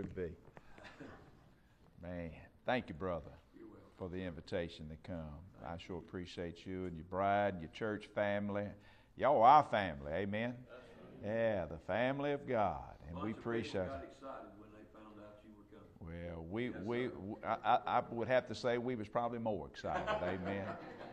be. Man, thank you, brother, for the invitation to come. I sure appreciate you and your bride and your church family. Y'all are our family, amen? Yeah, the family of God, and we appreciate it. Got excited when they found out you were coming. Well, I would have to say we was probably more excited, amen.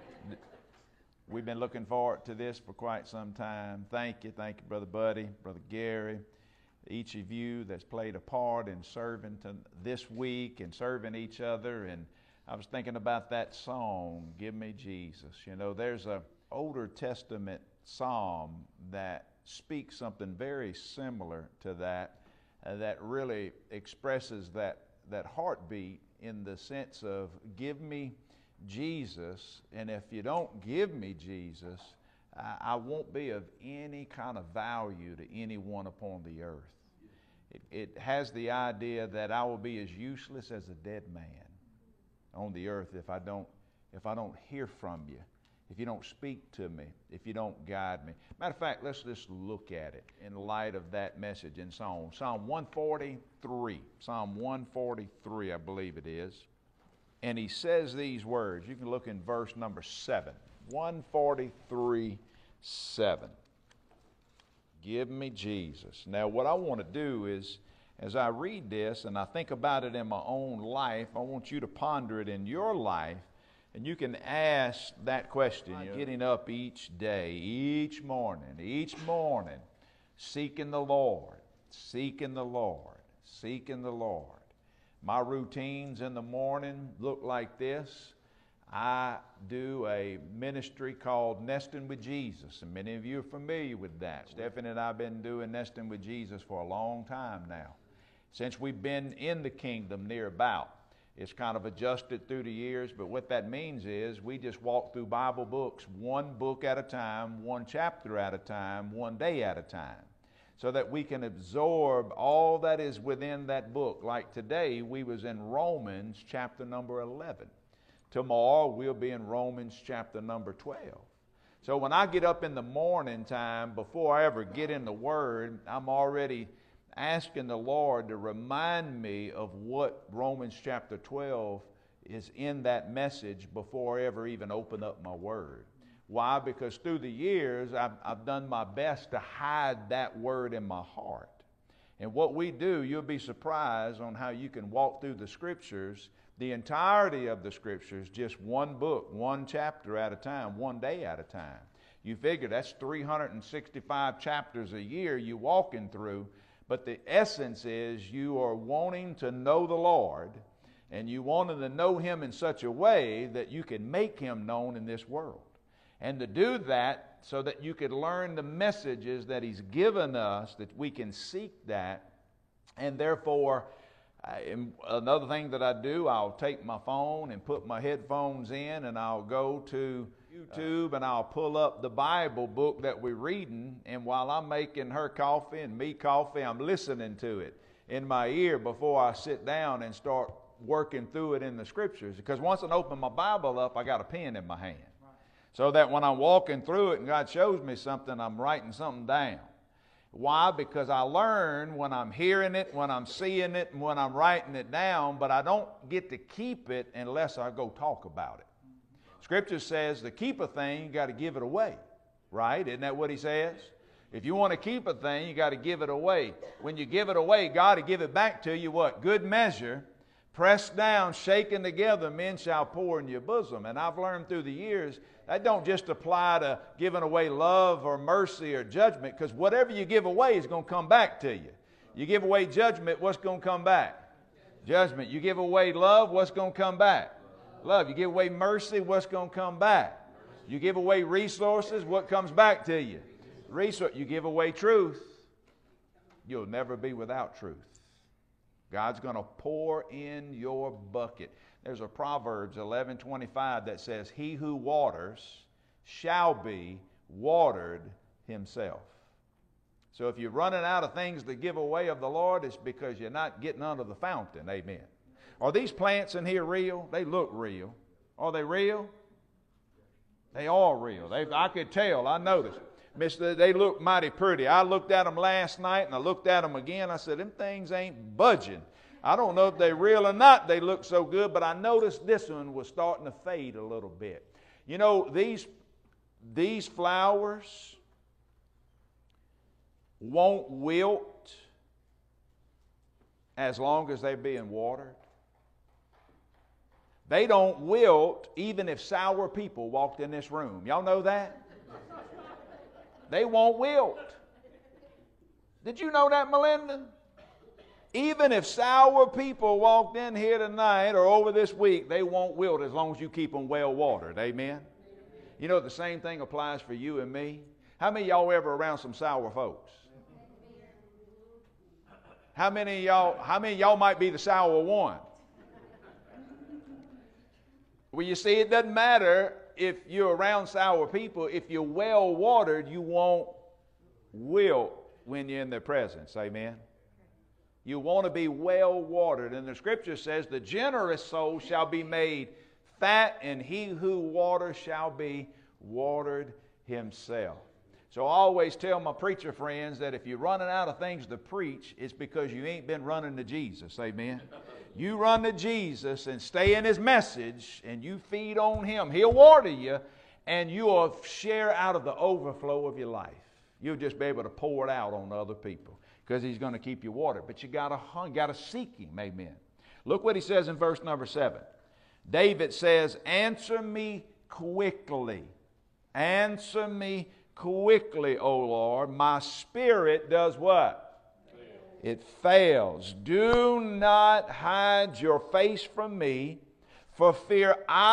We've been looking forward to this for quite some time. Thank you, Brother Buddy, Brother Gary, each of you that's played a part in serving this week and serving each other. And I was thinking about that song, Give Me Jesus. You know, there's an Older Testament psalm that speaks something very similar to that, that really expresses that heartbeat in the sense of give me Jesus, and if you don't give me Jesus, I won't be of any kind of value to anyone upon the earth. It has the idea that I will be as useless as a dead man on the earth if I don't hear from you, if you don't speak to me, if you don't guide me. Matter of fact, let's just look at it in light of that message in Psalm 143. Psalm 143, I believe it is. And he says these words. You can look in verse number 7. 143, 7. Give me Jesus. Now, what I want to do is, as I read this and I think about it in my own life, I want you to ponder it in your life. And you can ask that question. Getting up each day, each morning, seeking the Lord, seeking the Lord, seeking the Lord. My routines in the morning look like this. I do a ministry called Nesting with Jesus, and many of you are familiar with that. Stephanie and I have been doing Nesting with Jesus for a long time now. Since we've been in the kingdom near about. It's kind of adjusted through the years, but what that means is we just walk through Bible books, one book at a time, one chapter at a time, one day at a time, so that we can absorb all that is within that book. Like today, we was in Romans chapter number 11. Tomorrow, we'll be in Romans chapter number 12. So when I get up in the morning time, before I ever get in the Word, I'm already asking the Lord to remind me of what Romans chapter 12 is in that message before I ever even open up my Word. Why? Because through the years, I've done my best to hide that Word in my heart. And what we do, you'll be surprised on how you can walk through the Scriptures, the entirety of the Scriptures, just one book, one chapter at a time, one day at a time. You figure that's 365 chapters a year you're walking through. But the essence is you are wanting to know the Lord, and you wanting to know Him in such a way that you can make Him known in this world. And to do that so that you could learn the messages that He's given us, that we can seek that. And therefore, another thing that I do, I'll take my phone and put my headphones in, and I'll go to YouTube and I'll pull up the Bible book that we're reading, and while I'm making her coffee and me coffee, I'm listening to it in my ear before I sit down and start working through it in the Scriptures. Because once I open my Bible up, I got a pen in my hand. So that when I'm walking through it and God shows me something, I'm writing something down. Why? Because I learn when I'm hearing it, when I'm seeing it, and when I'm writing it down, but I don't get to keep it unless I go talk about it. Scripture says to keep a thing, you got to give it away, right? Isn't that what He says? If you want to keep a thing, you got to give it away. When you give it away, God will give it back to you, what? Good measure, pressed down, shaken together, men shall pour in your bosom. And I've learned through the years, that don't just apply to giving away love or mercy or judgment, because whatever you give away is going to come back to you. You give away judgment, what's going to come back? Judgment. You give away love, what's going to come back? Love. You give away mercy, what's going to come back? You give away resources, what comes back to you? You give away truth, you'll never be without truth. God's going to pour in your bucket. There's a Proverbs 11:25 that says, he who waters shall be watered himself. So if you're running out of things to give away of the Lord, it's because you're not getting under the fountain. Amen. Are these plants in here real? They look real. Are they real? They are real. I could tell. I noticed. They look mighty pretty. I looked at them last night and I looked at them again. I said, them things ain't budging. I don't know if they're real or not. They look so good, but I noticed this one was starting to fade a little bit. You know, these flowers won't wilt as long as they're being watered. They don't wilt even if sour people walked in this room. Y'all know that? They won't wilt. Did you know that, Melinda? Even if sour people walked in here tonight or over this week, they won't wilt as long as you keep them well watered. Amen? You know the same thing applies for you and me. How many of y'all ever around some sour folks? How many of y'all might be the sour one? Well, you see, it doesn't matter if you're around sour people. If you're well watered, you won't wilt when you're in their presence. Amen? You want to be well watered. And the scripture says, the generous soul shall be made fat, and he who waters shall be watered himself. So I always tell my preacher friends that if you're running out of things to preach, it's because you ain't been running to Jesus. Amen? You run to Jesus and stay in His message, and you feed on Him. He'll water you, and you'll share out of the overflow of your life. You'll just be able to pour it out on other people because He's going to keep you watered. But you got to seek Him. Amen. Look what he says in verse number 7. David says, answer me quickly. Answer me quickly, O Lord. My spirit does what? It fails. Do not hide your face from me, for fear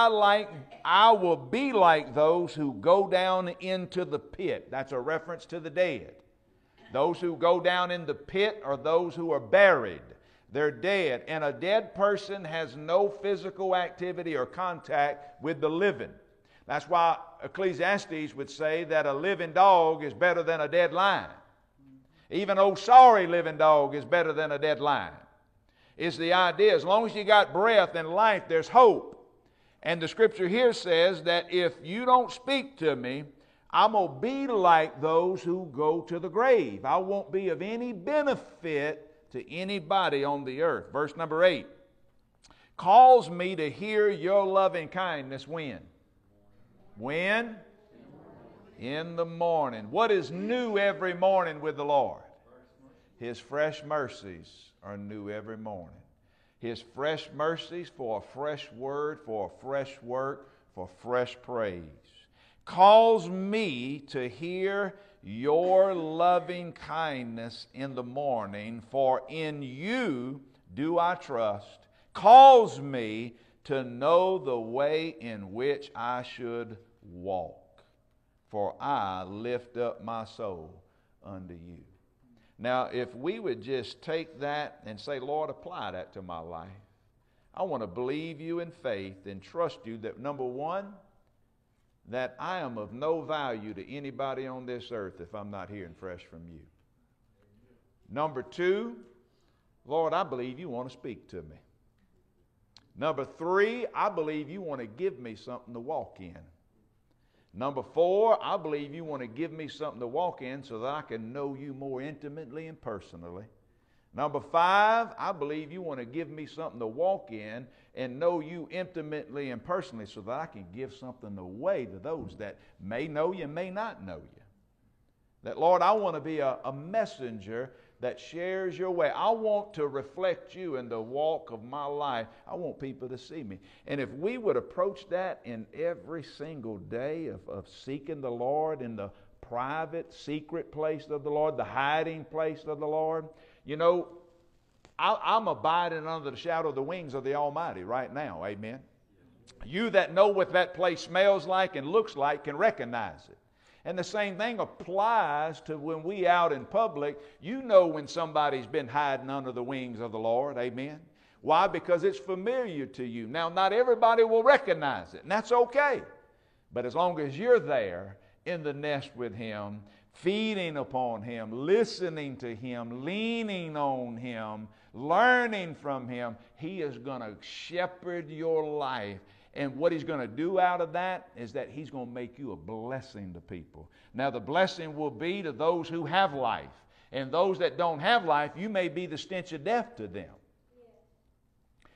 I will be like those who go down into the pit. That's a reference to the dead. Those who go down in the pit are those who are buried. They're dead. And a dead person has no physical activity or contact with the living. That's why Ecclesiastes would say that a living dog is better than a dead lion. Even old sorry living dog is better than a dead lion. Is the idea. As long as you got breath and life, there's hope. And the scripture here says that if you don't speak to me, I'm going to be like those who go to the grave. I won't be of any benefit to anybody on the earth. Verse number 8. Cause me to hear your loving kindness when? When? In the morning. What is new every morning with the Lord? His fresh mercies are new every morning. His fresh mercies for a fresh word, for a fresh work, for fresh praise. Cause me to hear your loving kindness in the morning, for in you do I trust. Cause me to know the way in which I should walk. For I lift up my soul unto you. Now, if we would just take that and say, Lord, apply that to my life. I want to believe you in faith and trust you that, number one, that I am of no value to anybody on this earth if I'm not hearing fresh from you. Number two, Lord, I believe you want to speak to me. Number three, I believe you want to give me something to walk in. Number four, I believe you want to give me something to walk in so that I can know you more intimately and personally. Number five, I believe you want to give me something to walk in and know you intimately and personally so that I can give something away to those that may know you, may not know you. That, Lord, I want to be a messenger that shares your way. I want to reflect you in the walk of my life. I want people to see me. And if we would approach that in every single day of seeking the Lord in the private, secret place of the Lord, the hiding place of the Lord, you know, I'm abiding under the shadow of the wings of the Almighty right now. Amen. You that know what that place smells like and looks like can recognize it. And the same thing applies to when we out in public. You know when somebody's been hiding under the wings of the Lord. Amen. Why? Because it's familiar to you. Now, not everybody will recognize it, and that's okay. But as long as you're there in the nest with Him, feeding upon Him, listening to Him, leaning on Him, learning from Him, He is going to shepherd your life. And what He's going to do out of that is that He's going to make you a blessing to people. Now, the blessing will be to those who have life. And those that don't have life, you may be the stench of death to them.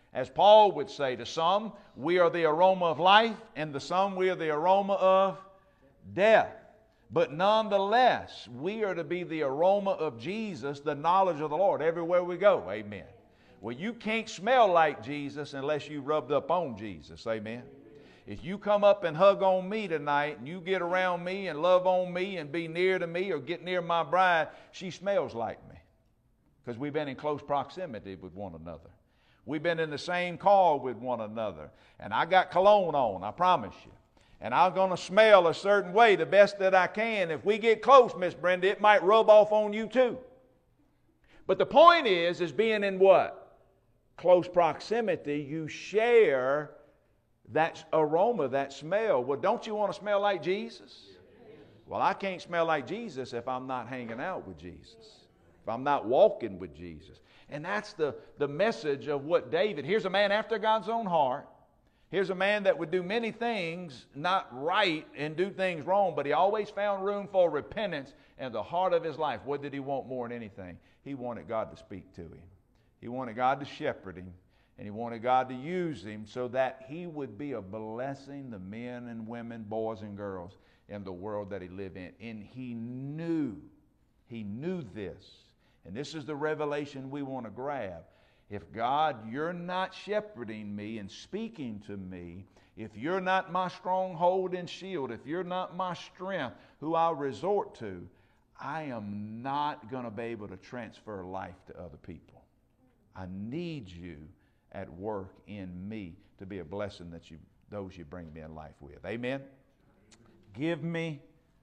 As Paul would say, to some, we are the aroma of life, and to some, we are the aroma of death. But nonetheless, we are to be the aroma of Jesus, the knowledge of the Lord, everywhere we go. Amen. Well, you can't smell like Jesus unless you rubbed up on Jesus. Amen. If you come up and hug on me tonight, and you get around me and love on me and be near to me or get near my bride, she smells like me. Because we've been in close proximity with one another. We've been in the same car with one another. And I got cologne on, I promise you. And I'm going to smell a certain way the best that I can. If we get close, Miss Brenda, it might rub off on you too. But the point is being in what? Close proximity. You share that aroma, that smell. Well, don't you want to smell like Jesus? Well, I can't smell like Jesus if I'm not hanging out with Jesus. If I'm not walking with Jesus. And that's the message of what David, here's a man after God's own heart. Here's a man that would do many things not right and do things wrong, but he always found room for repentance in the heart of his life. What did he want more than anything? He wanted God to speak to him. He wanted God to shepherd him, and he wanted God to use him so that he would be a blessing to men and women, boys and girls in the world that he lived in. And he knew this. And this is the revelation we want to grab. If God, you're not shepherding me and speaking to me, if you're not my stronghold and shield, if you're not my strength, who I'll resort to, I am not going to be able to transfer life to other people. I need you at work in me to be a blessing that those you bring me in life with. Amen? Give me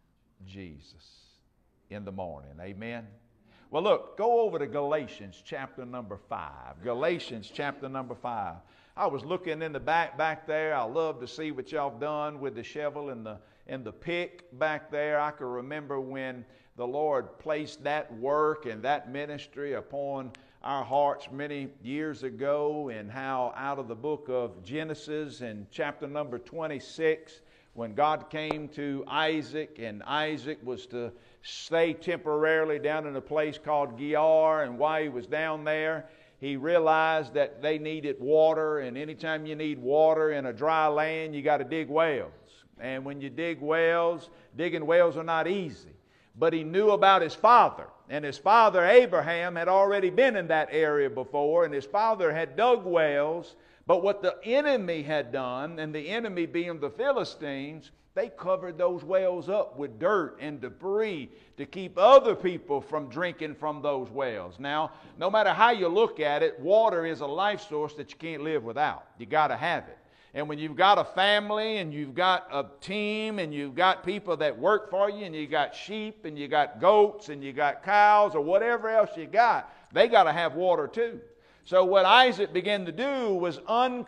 Jesus in the morning. Amen? Well, look, go over to Galatians chapter number 5. Galatians chapter number 5. I was looking in the back there. I love to see what y'all done with the shovel and the pick back there. I can remember when the Lord placed that work and that ministry upon our hearts many years ago, and how out of the book of Genesis in chapter number 26, when God came to Isaac, and Isaac was to stay temporarily down in a place called Gerar, and while he was down there, he realized that they needed water, and anytime you need water in a dry land, you got to dig wells. And when you dig wells, digging wells are not easy. But he knew about his father, and his father Abraham had already been in that area before, and his father had dug wells. But what the enemy had done, and the enemy being the Philistines, they covered those wells up with dirt and debris to keep other people from drinking from those wells. Now, no matter how you look at it, water is a life source that you can't live without. You got to have it. And when you've got a family and you've got a team and you've got people that work for you and you got sheep and you got goats and you got cows or whatever else you got, they got to have water too. So what Isaac began to do was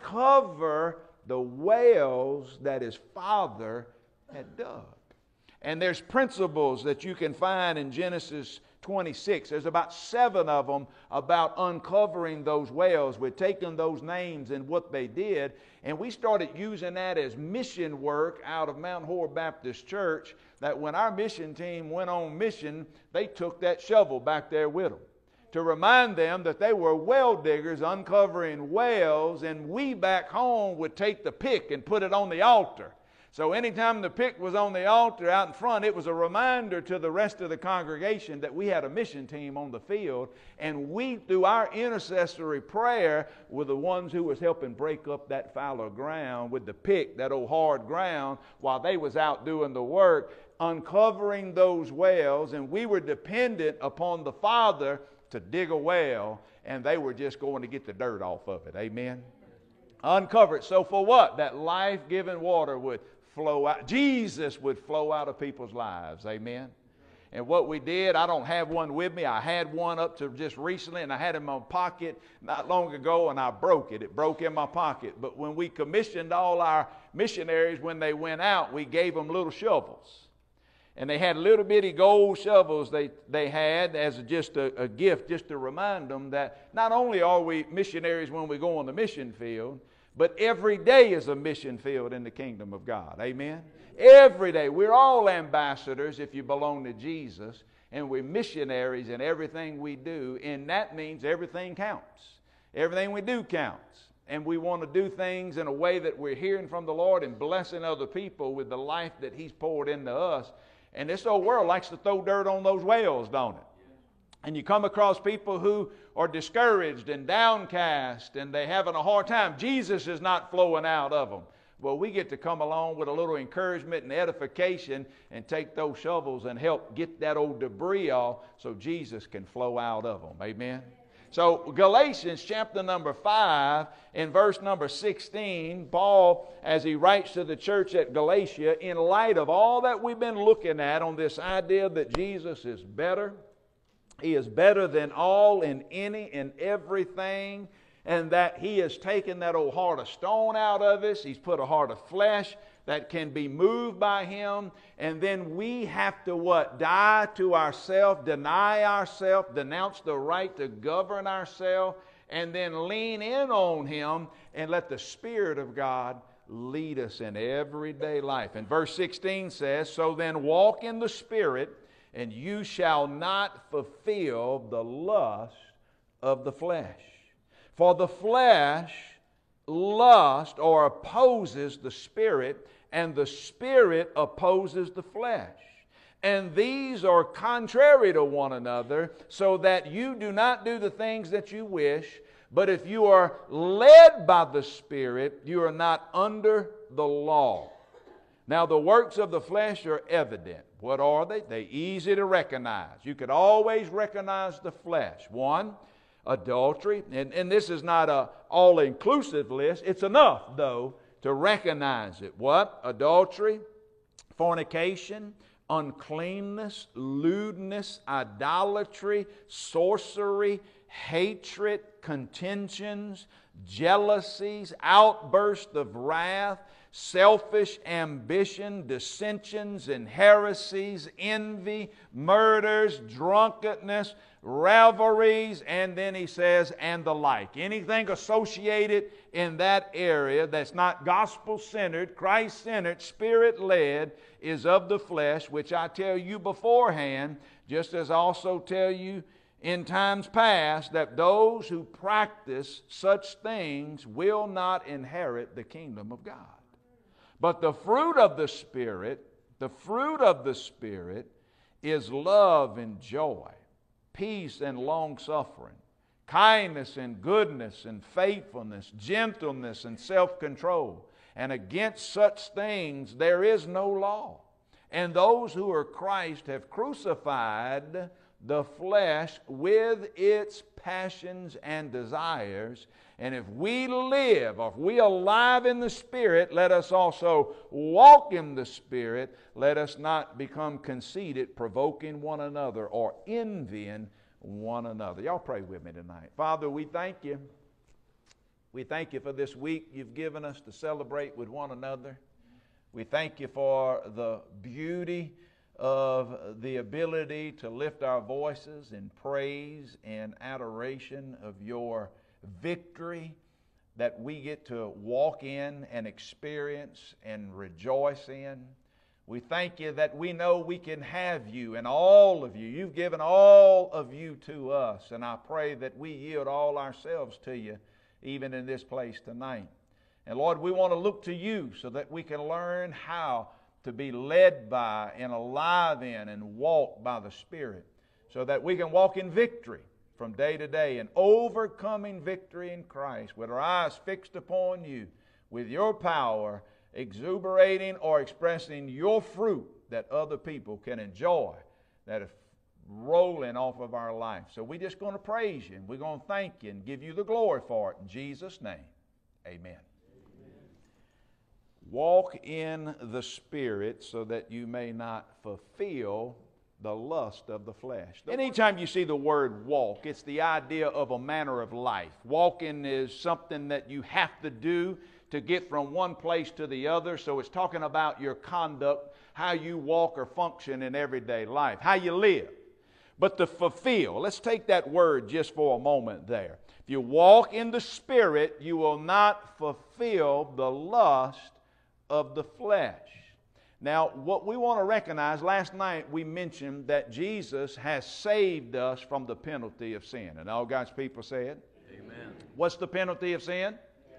uncover the wells that his father had dug. And there's principles that you can find in Genesis 26. There's about 7 of them about uncovering those wells. We're taking those names and what they did, and we started using that as mission work out of Mount Horeb Baptist Church, that when our mission team went on mission, they took that shovel back there with them to remind them that they were well diggers uncovering wells, and we back home would take the pick and put it on the altar. So anytime the pick was on the altar out in front, it was a reminder to the rest of the congregation that we had a mission team on the field, and we, through our intercessory prayer, were the ones who was helping break up that fallow ground with the pick, that old hard ground, while they was out doing the work, uncovering those wells, and we were dependent upon the Father to dig a well, and they were just going to get the dirt off of it. Amen? Uncover it. So for what? That life-giving water would flow out. Jesus would flow out of people's lives. Amen? And what we did, I don't have one with me. I had one up to just recently, and I had it in my pocket not long ago, and I broke it. It broke in my pocket. But when we commissioned all our missionaries, when they went out, we gave them little shovels. And they had little bitty gold shovels they had as just a gift, just to remind them that not only are we missionaries when we go on the mission field, but every day is a mission field in the kingdom of God. Amen? Every day. We're all ambassadors if you belong to Jesus, and we're missionaries in everything we do, and that means everything counts. Everything we do counts. and we want to do things in a way that we're hearing from the Lord and blessing other people with the life that He's poured into us. And this old world likes to throw dirt on those wells, don't it? And you come across people who are discouraged and downcast and they're having a hard time. Jesus is not flowing out of them. Well, we get to come along with a little encouragement and edification and take those shovels and help get that old debris off so Jesus can flow out of them. Amen? So Galatians chapter number 5 in verse number 16, Paul, as he writes to the church at Galatia, in light of all that we've been looking at on this idea that Jesus is better, He is better than all in any and everything, and that He has taken that old heart of stone out of us. He's put a heart of flesh that can be moved by Him. And then we have to what? Die to ourselves, deny ourselves, denounce the right to govern ourselves, and then lean in on Him and let the Spirit of God lead us in everyday life. And verse 16 says, so then walk in the Spirit, and you shall not fulfill the lust of the flesh. For the flesh lusts or opposes the Spirit, and the Spirit opposes the flesh. And these are contrary to one another, so that you do not do the things that you wish. But if you are led by the Spirit, you are not under the law. Now the works of the flesh are evident. What are they? They're easy to recognize. You could always recognize the flesh. One, adultery. And this is not an all-inclusive list. It's enough, though, to recognize it. What? Adultery, fornication, uncleanness, lewdness, idolatry, sorcery, hatred, contentions, jealousies, outbursts of wrath, selfish ambition, dissensions and heresies, envy, murders, drunkenness, revelries, and then he says, and the like. Anything associated in that area that's not gospel-centered, Christ-centered, Spirit-led is of the flesh, which I tell you beforehand, just as I also tell you in times past, that those who practice such things will not inherit the kingdom of God. But the fruit of the Spirit is love and joy, peace and long-suffering, kindness and goodness and faithfulness, gentleness and self-control. And against such things there is no law. And those who are Christ have crucified the flesh with its passions and desires. And if we live, or if we are alive in the Spirit, let us also walk in the Spirit. Let us not become conceited, provoking one another, or envying one another. Y'all pray with me tonight. Father, we thank you. We thank you for this week you've given us to celebrate with one another. We thank you for the beauty of the ability to lift our voices in praise and adoration of your victory that we get to walk in and experience and rejoice in. We thank you that we know we can have you and all of you. You've given all of you to us, and I pray that we yield all ourselves to you even in this place tonight. And Lord, we want to look to you so that we can learn how to be led by and alive in and walk by the Spirit, so that we can walk in victory from day to day, and overcoming victory in Christ with our eyes fixed upon you, with your power exuberating or expressing your fruit that other people can enjoy, that is rolling off of our life. So we're just going to praise you, and we're going to thank you and give you the glory for it. In Jesus' name, amen. Walk in the Spirit so that you may not fulfill the lust of the flesh. Anytime you see the word walk, it's the idea of a manner of life. Walking is something that you have to do to get from one place to the other. So it's talking about your conduct, how you walk or function in everyday life, how you live. But to fulfill, let's take that word just for a moment there. If you walk in the Spirit, you will not fulfill the lust of the flesh. Now, what we want to recognize, last night we mentioned that Jesus has saved us from the penalty of sin. And all God's people said, amen. What's the penalty of sin?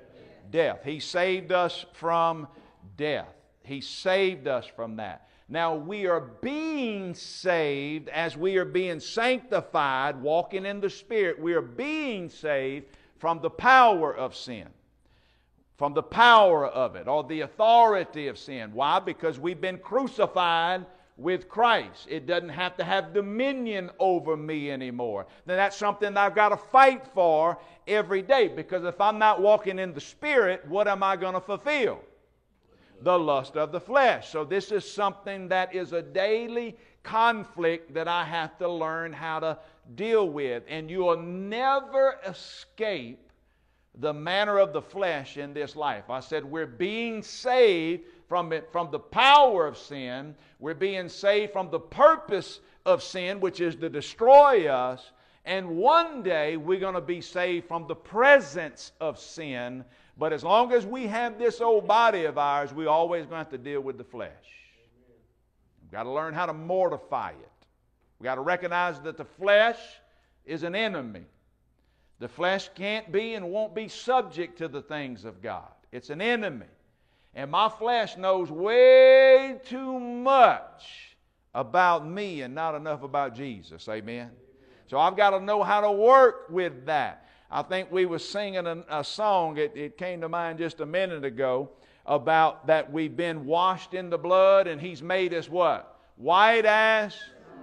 Death. He saved us from death. He saved us from that. Now we are being saved as we are being sanctified, walking in the Spirit. We are being saved from the power of sin, from the power of it, or the authority of sin. Why? Because we've been crucified with Christ. It doesn't have to have dominion over me anymore. Then that's something that I've got to fight for every day, because if I'm not walking in the Spirit, what am I going to fulfill? The lust of the flesh. So this is something that is a daily conflict that I have to learn how to deal with. And you will never escape the manner of the flesh in this life. I said we're being saved from the power of sin. We're being saved from the purpose of sin, which is to destroy us. And one day we're going to be saved from the presence of sin. But as long as we have this old body of ours, we're always going to have to deal with the flesh. We've got to learn how to mortify it. We've got to recognize that the flesh is an enemy. The flesh can't be and won't be subject to the things of God. It's an enemy. And my flesh knows way too much about me and not enough about Jesus. Amen? So I've got to know how to work with that. I think we were singing a song, it came to mind just a minute ago, about that we've been washed in the blood and He's made us what? White as?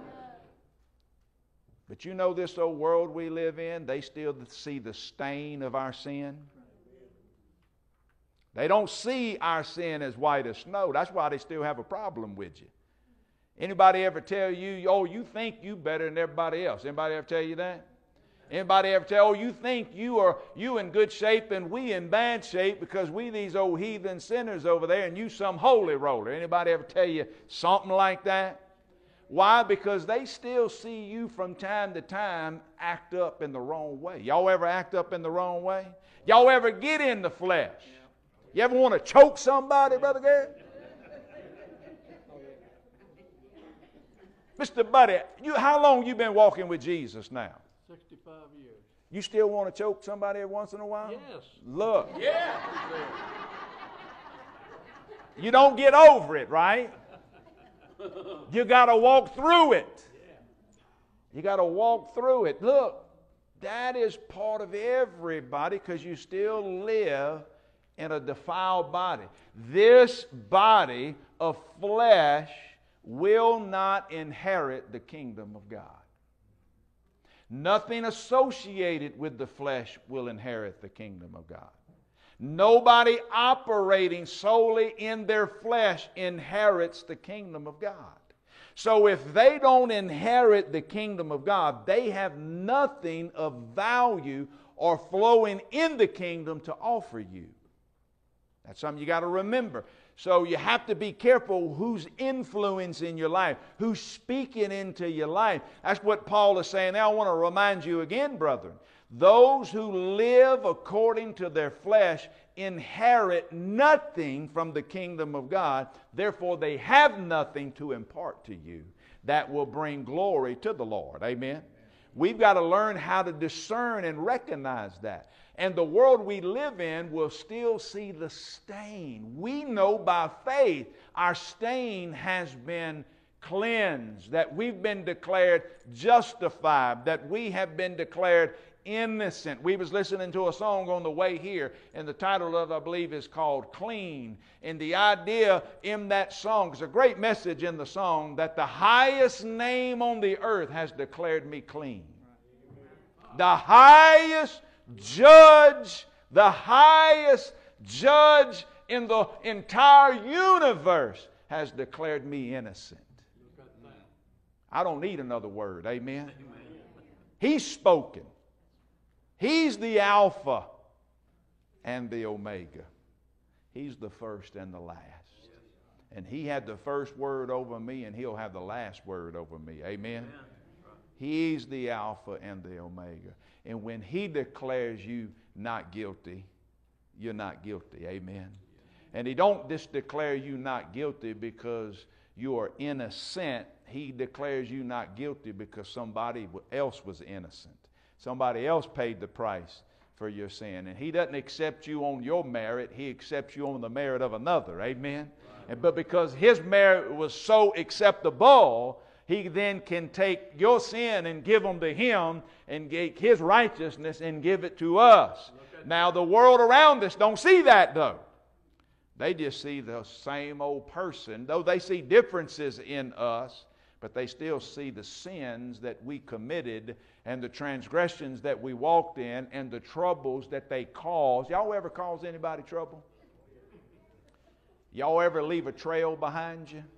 But you know this old world we live in, they still see the stain of our sin. They don't see our sin as white as snow. That's why they still have a problem with you. Anybody ever tell you, oh, you think you better than everybody else? Anybody ever tell you that? Anybody ever tell, oh, you think you in good shape and we in bad shape because we these old heathen sinners over there and you some holy roller? Anybody ever tell you something like that? Why? Because they still see you from time to time act up in the wrong way. Y'all ever act up in the wrong way? Y'all ever get in the flesh? You ever want to choke somebody, Brother Gary? Mr. Buddy, how long you been walking with Jesus now? 65 years. You still want to choke somebody every once in a while? Yes. Look. Yeah. You don't get over it, right? You got to walk through it. You got to walk through it. Look, that is part of everybody because you still live in a defiled body. This body of flesh will not inherit the kingdom of God. Nothing associated with the flesh will inherit the kingdom of God. Nobody operating solely in their flesh inherits the kingdom of God. So if they don't inherit the kingdom of God, they have nothing of value or flowing in the kingdom to offer you. That's something you got to remember. So you have to be careful who's influencing your life, who's speaking into your life. That's what Paul is saying. Now I want to remind you again, brethren. Those who live according to their flesh inherit nothing from the kingdom of God. Therefore, they have nothing to impart to you that will bring glory to the Lord. Amen? We've got to learn how to discern and recognize that. And the world we live in will still see the stain. We know by faith our stain has been cleansed, that we've been declared justified, that we have been declared innocent. We was listening to a song on the way here, and the title of it, I believe, is called Clean. And the idea in that song, there's a great message in the song, that the highest name on the earth has declared me clean. The highest judge in the entire universe has declared me innocent. I don't need another word. Amen? He's spoken. He's the Alpha and the Omega. He's the first and the last. And He had the first word over me, and He'll have the last word over me. Amen? He's the Alpha and the Omega. And when He declares you not guilty, you're not guilty. Amen? And He don't just declare you not guilty because you are innocent. He declares you not guilty because somebody else was innocent. Somebody else paid the price for your sin. And He doesn't accept you on your merit. He accepts you on the merit of another. Amen? But because His merit was so acceptable, He then can take your sin and give them to Him and get His righteousness and give it to us. Now the world around us don't see that though. They just see the same old person. Though they see differences in us, but they still see the sins that we committed and the transgressions that we walked in and the troubles that they caused. Y'all ever cause anybody trouble? Y'all ever leave a trail behind you?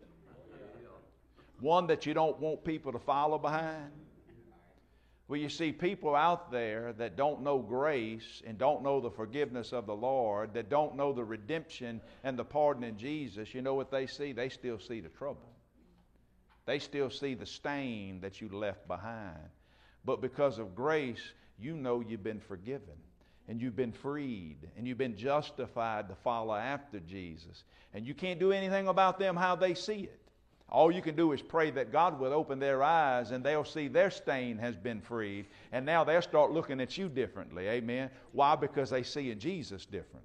One that you don't want people to follow behind? Well, you see people out there that don't know grace and don't know the forgiveness of the Lord, that don't know the redemption and the pardon in Jesus. You know what they see? They still see the trouble. They still see the stain that you left behind. But because of grace, you know you've been forgiven and you've been freed and you've been justified to follow after Jesus. And you can't do anything about them how they see it. All you can do is pray that God will open their eyes and they'll see their stain has been freed. And now they'll start looking at you differently. Amen. Why? Because they see in Jesus differently.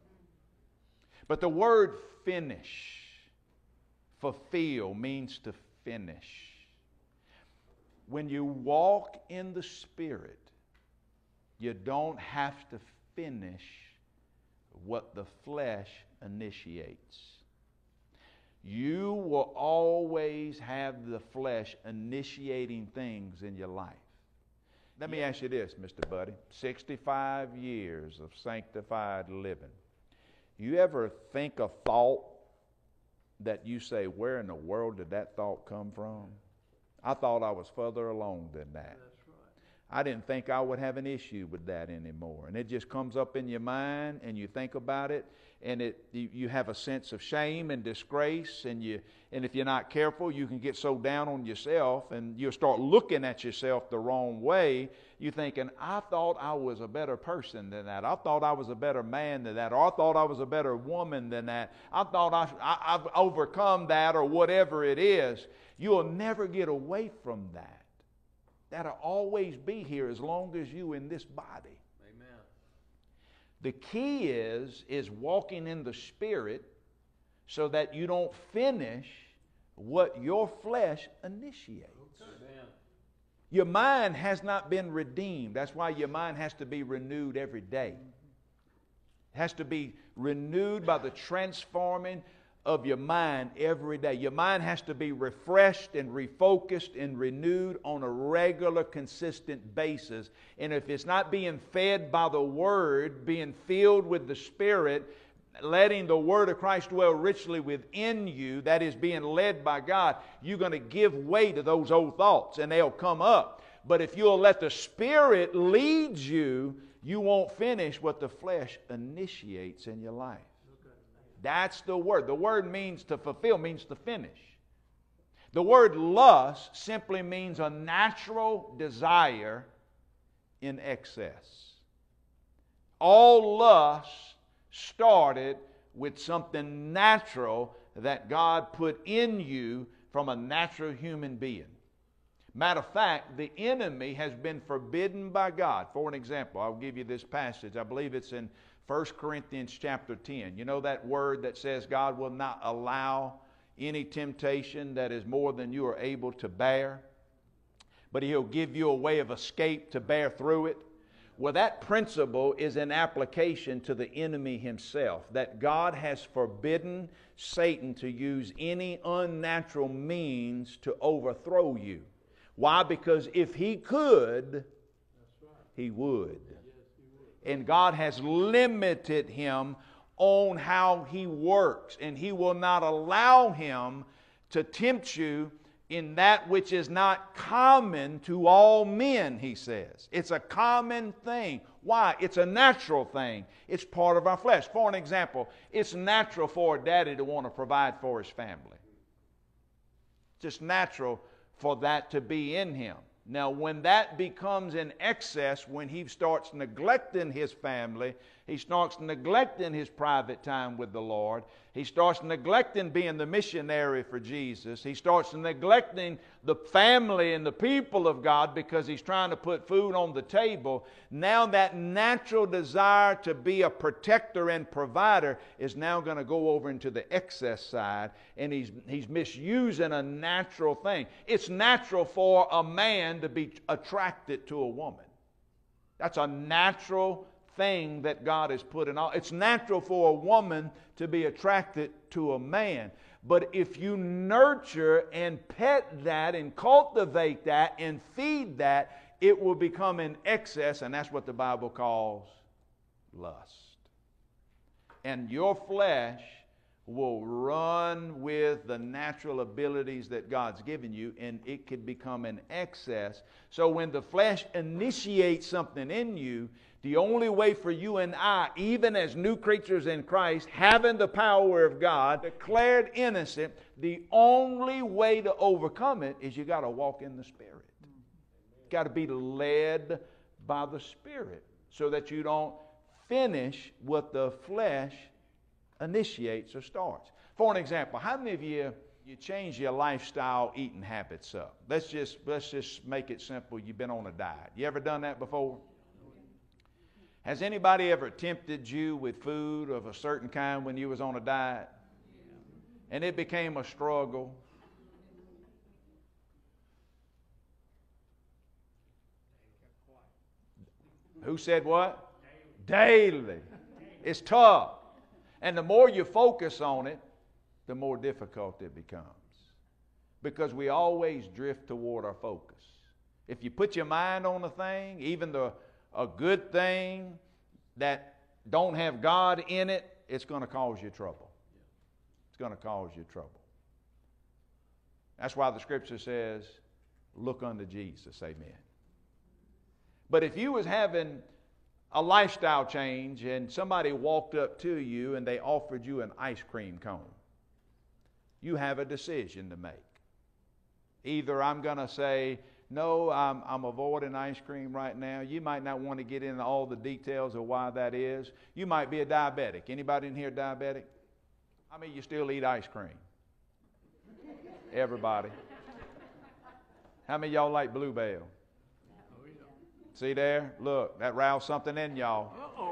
But the word finish, fulfill, means to finish. When you walk in the Spirit, you don't have to finish what the flesh initiates. You will always have the flesh initiating things in your life. Let me ask you this, Mr. Buddy. 65 years of sanctified living. You ever think a thought that you say, where in the world did that thought come from? I thought I was further along than that. That's right. I didn't think I would have an issue with that anymore. And it just comes up in your mind and you think about it, and you have a sense of shame and disgrace, and if you're not careful, you can get so down on yourself and you'll start looking at yourself the wrong way. You're thinking, I thought I was a better person than that. I thought I was a better man than that. Or I thought I was a better woman than that. I thought I've overcome that, or whatever it is. You'll never get away from that. That'll always be here as long as you're in this body. Amen. The key is walking in the Spirit so that you don't finish what your flesh initiates. Amen. Your mind has not been redeemed. That's why your mind has to be renewed every day. It has to be renewed by the transforming of your mind every day. Your mind has to be refreshed and refocused and renewed on a regular, consistent basis. And if it's not being fed by the Word, being filled with the Spirit, letting the Word of Christ dwell richly within you, that is being led by God, you're going to give way to those old thoughts and they'll come up. But if you'll let the Spirit lead you, you won't finish what the flesh initiates in your life. That's the word. The word means to fulfill, means to finish. The word lust simply means a natural desire in excess. All lust started with something natural that God put in you from a natural human being. Matter of fact, the enemy has been forbidden by God. For an example, I'll give you this passage. I believe it's in 1 Corinthians chapter 10. You know that word that says God will not allow any temptation that is more than you are able to bear, but He'll give you a way of escape to bear through it. Well, that principle is an application to the enemy himself, that God has forbidden Satan to use any unnatural means to overthrow you. Why? Because if he could, he would. And God has limited him on how he works. And He will not allow him to tempt you in that which is not common to all men, he says. It's a common thing. Why? It's a natural thing. It's part of our flesh. For an example, it's natural for a daddy to want to provide for his family. It's just natural for that to be in him. Now, when that becomes in excess, when he starts neglecting his family, he starts neglecting his private time with the Lord, he starts neglecting being the missionary for Jesus, he starts neglecting the family and the people of God because he's trying to put food on the table, now that natural desire to be a protector and provider is now going to go over into the excess side, and he's misusing a natural thing. It's natural for a man to be attracted to a woman. That's a natural thing that God has put in all. It's natural for a woman to be attracted to a man. But if you nurture and pet that and cultivate that and feed that, it will become in excess, and that's what the Bible calls lust. And your flesh will run with the natural abilities that God's given you, and it could become an excess. So when the flesh initiates something in you, the only way for you and I, even as new creatures in Christ, having the power of God, declared innocent, the only way to overcome it is you got to walk in the Spirit. You got to be led by the Spirit so that you don't finish what the flesh initiates or starts. For an example, how many of you change your lifestyle eating habits up? Let's just make it simple. You've been on a diet. You ever done that before? Has anybody ever tempted you with food of a certain kind when you was on a diet? And it became a struggle? Who said what? Daily. It's tough. And the more you focus on it, the more difficult it becomes. Because we always drift toward our focus. If you put your mind on a thing, even a good thing that don't have God in it, it's going to cause you trouble. It's going to cause you trouble. That's why the Scripture says, look unto Jesus. Amen. But if you was having a lifestyle change and somebody walked up to you and they offered you an ice cream cone, you have a decision to make. Either I'm going to say, no, I'm avoiding ice cream right now. You might not want to get into all the details of why that is. You might be a diabetic. Anybody in here diabetic? How many of you still eat ice cream? Everybody. How many of y'all like Blue Bell? See there? Look, that roused something in y'all.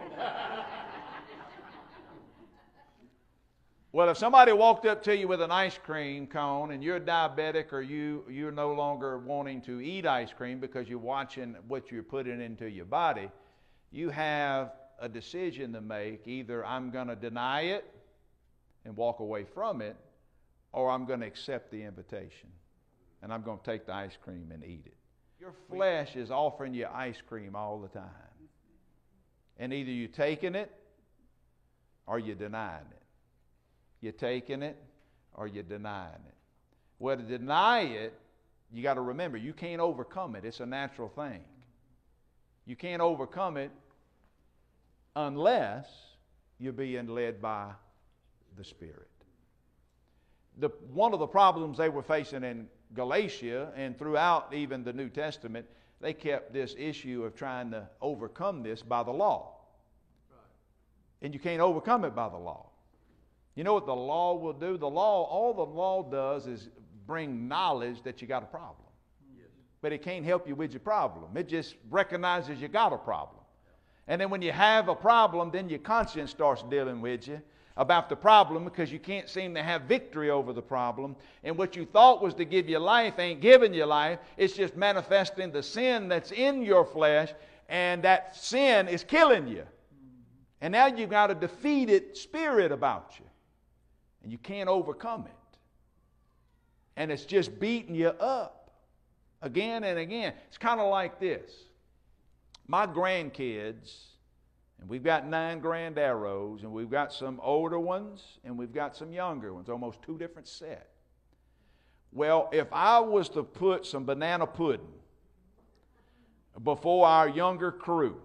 Well, if somebody walked up to you with an ice cream cone and you're diabetic, or you're no longer wanting to eat ice cream because you're watching what you're putting into your body, you have a decision to make. Either I'm going to deny it and walk away from it, or I'm going to accept the invitation and I'm going to take the ice cream and eat it. Your flesh is offering you ice cream all the time. And either you're taking it or you're denying it. You're taking it or you're denying it. Well, to deny it, you got to remember, you can't overcome it. It's a natural thing. You can't overcome it unless you're being led by the Spirit. One of the problems they were facing in Galatia and throughout even the New Testament, they kept this issue of trying to overcome this by the law. And you can't overcome it by the law. You know what the law will do? All the law does is bring knowledge that you got a problem. Yes. But it can't help you with your problem. It just recognizes you got a problem. And then when you have a problem, then your conscience starts dealing with you about the problem, because you can't seem to have victory over the problem. And what you thought was to give you life ain't giving you life. It's just manifesting the sin that's in your flesh, and that sin is killing you. And now you've got a defeated spirit about you. And you can't overcome it. And it's just beating you up again and again. It's kind of like this. My grandkids, and we've got 9 grand arrows, and we've got some older ones, and we've got some younger ones, almost 2 different sets. Well, if I was to put some banana pudding before our younger crew,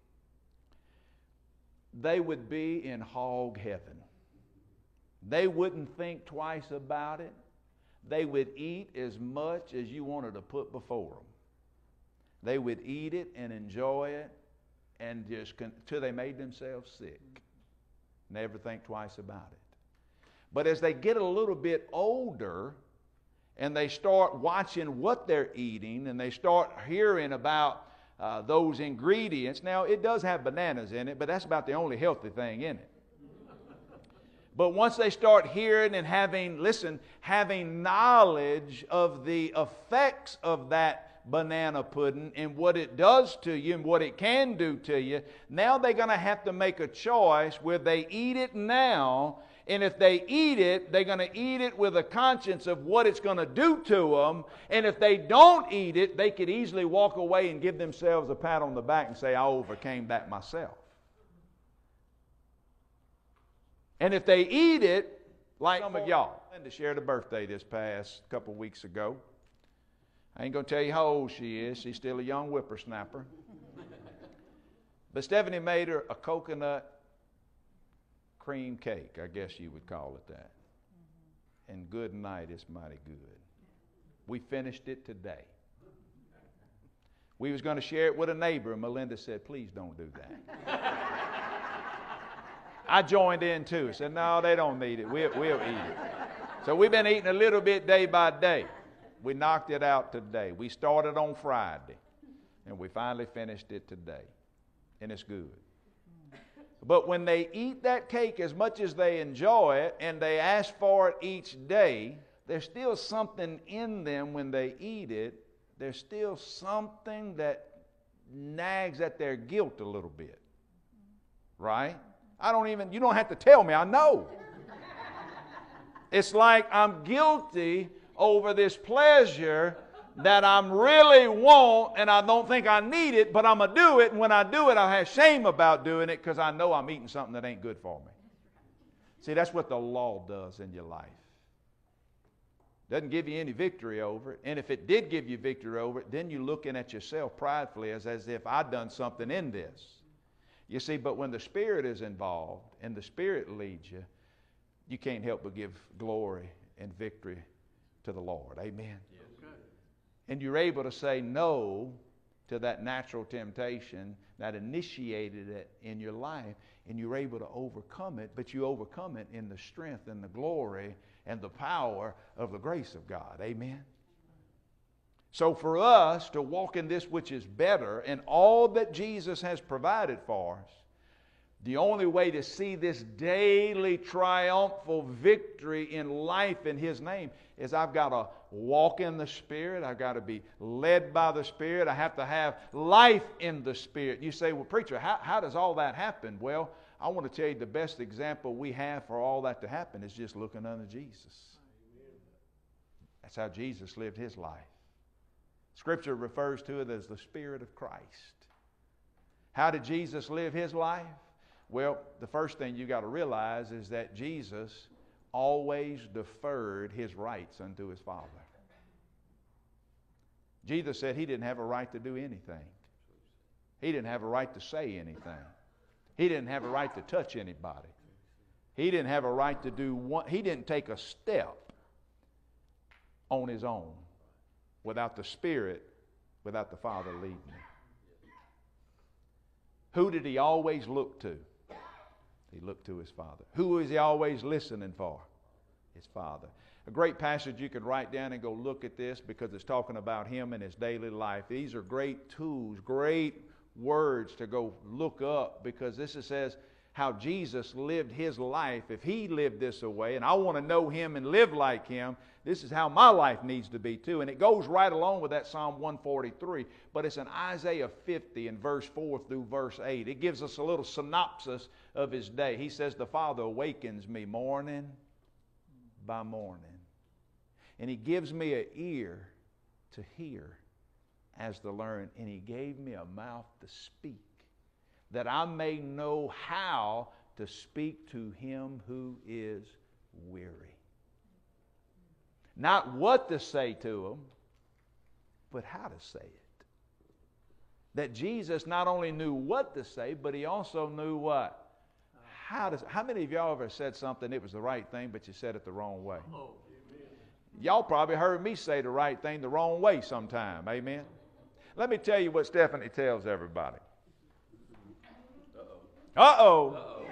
they would be in hog heaven. They wouldn't think twice about it. They would eat as much as you wanted to put before them. They would eat it and enjoy it and just till they made themselves sick. Never think twice about it. But as they get a little bit older and they start watching what they're eating and they start hearing about those ingredients. Now, it does have bananas in it, but that's about the only healthy thing in it. But once they start hearing and having knowledge of the effects of that banana pudding and what it does to you and what it can do to you, now they're going to have to make a choice where they eat it now. And if they eat it, they're going to eat it with a conscience of what it's going to do to them. And if they don't eat it, they could easily walk away and give themselves a pat on the back and say, I overcame that myself. And if they eat it, like some of y'all, Linda shared a birthday this past couple weeks ago. I ain't going to tell you how old she is. She's still a young whippersnapper. But Stephanie made her a coconut cream cake, I guess you would call it that. And good night, it's mighty good. We finished it today. We was going to share it with a neighbor, and Melinda said, please don't do that. I joined in too. I said, no, they don't need it. We'll eat it. So we've been eating a little bit day by day. We knocked it out today. We started on Friday, and we finally finished it today. And it's good. But when they eat that cake, as much as they enjoy it and they ask for it each day, there's still something in them when they eat it. There's still something that nags at their guilt a little bit. Right? You don't have to tell me, I know. It's like I'm guilty over this pleasure that I'm really want, and I don't think I need it, but I'm going to do it, and when I do it, I'll have shame about doing it because I know I'm eating something that ain't good for me. See, that's what the law does in your life. Doesn't give you any victory over it, and if it did give you victory over it, then you're looking at yourself pridefully as if I'd done something in this. You see, but when the Spirit is involved and the Spirit leads you, you can't help but give glory and victory to the Lord. Amen. And you're able to say no to that natural temptation that initiated it in your life, and you're able to overcome it, but you overcome it in the strength and the glory and the power of the grace of God. Amen? So for us to walk in this which is better and all that Jesus has provided for us, the only way to see this daily triumphal victory in life in His name is I've got to walk in the Spirit. I've got to be led by the Spirit. I have to have life in the Spirit. You say, well, preacher, how does all that happen? Well, I want to tell you the best example we have for all that to happen is just looking unto Jesus. That's how Jesus lived His life. Scripture refers to it as the Spirit of Christ. How did Jesus live His life? Well, the first thing you got to realize is that Jesus always deferred His rights unto His Father. Jesus said He didn't have a right to do anything. He didn't have a right to say anything. He didn't have a right to touch anybody. He didn't have a right to do one. He didn't take a step on His own without the Spirit, without the Father leading Him. Who did He always look to? He looked to His Father. Who was He always listening for? His Father. A great passage you could write down and go look at this because it's talking about Him and His daily life. These are great tools, great words to go look up because this says how Jesus lived His life. If He lived this way and I want to know Him and live like Him, this is how my life needs to be too. And it goes right along with that Psalm 143, but it's in Isaiah 50 in verse 4 through verse 8. It gives us a little synopsis of His day. He says, the Father awakens me morning by morning, and He gives me an ear to hear as to learn, and He gave me a mouth to speak, that I may know how to speak to him who is weary. Not what to say to him, but how to say it. That Jesus not only knew what to say, but He also knew what? How many of y'all ever said something, it was the right thing, but you said it the wrong way? Y'all probably heard me say the right thing the wrong way sometime. Amen? Let me tell you what Stephanie tells everybody. Uh-oh.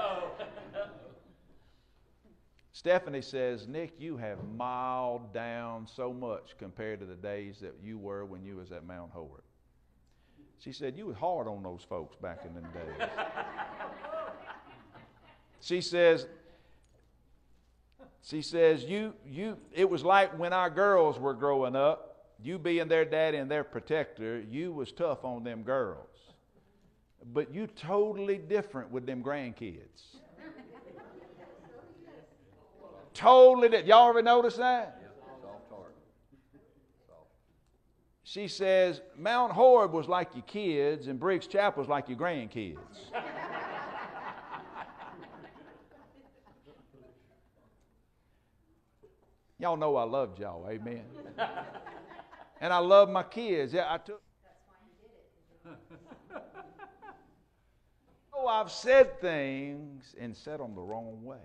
Stephanie says, Nick, you have miled down so much compared to the days that you were when you was at Mount Horeb. She said, you was hard on those folks back in them days. She says, it was like when our girls were growing up, you being their daddy and their protector, you was tough on them girls. But you totally different with them grandkids. Totally different. Y'all ever notice that? She says, Mount Horeb was like your kids and Briggs Chapel was like your grandkids. Y'all know I loved y'all, amen. And I love my kids. Yeah, That's why you did it. Oh, I've said things and said them the wrong way.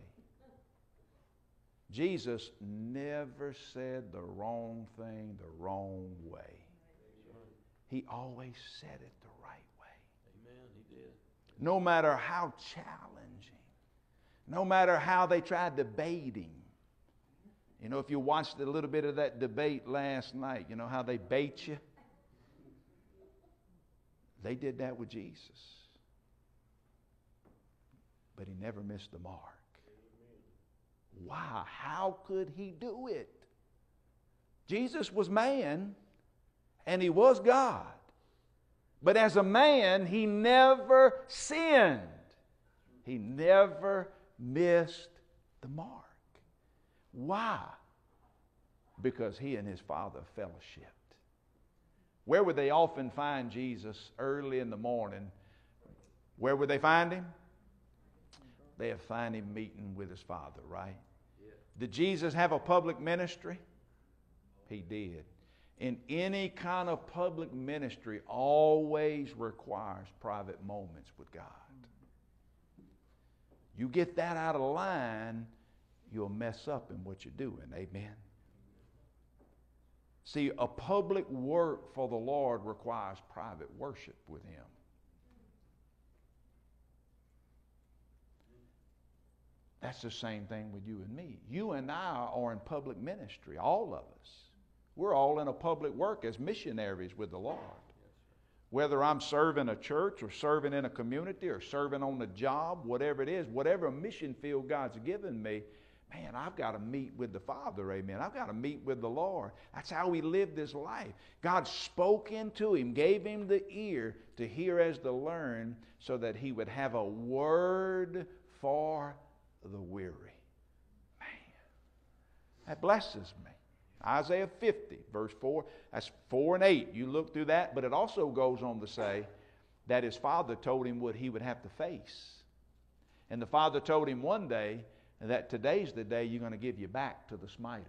Jesus never said the wrong thing the wrong way. He always said it the right way. Amen, he did. No matter how challenging, no matter how they tried debating. You know, if you watched a little bit of that debate last night, you know how they bait you? They did that with Jesus. But he never missed the mark. Why? How could he do it? Jesus was man and he was God. But as a man, he never sinned. He never missed the mark. Why? Because he and his Father fellowshipped. Where would they often find Jesus early in the morning? Where would they find him? They'd find him meeting with his Father, right? Yeah. Did Jesus have a public ministry? He did. And any kind of public ministry always requires private moments with God. You get that out of line, you'll mess up in what you're doing. Amen. See, a public work for the Lord requires private worship with him. That's the same thing with you and me. You and I are in public ministry, all of us. We're all in a public work as missionaries with the Lord. Whether I'm serving a church or serving in a community or serving on a job, whatever it is, whatever mission field God's given me, man, I've got to meet with the Father, amen. I've got to meet with the Lord. That's how he lived his life. God spoke into him, gave him the ear to hear as to learn so that he would have a word for the weary. Man, that blesses me. Isaiah 50, verse 4, that's 4 and 8. You look through that, but it also goes on to say that his Father told him what he would have to face. And the Father told him one day that today's the day you're going to give you back to the smiters.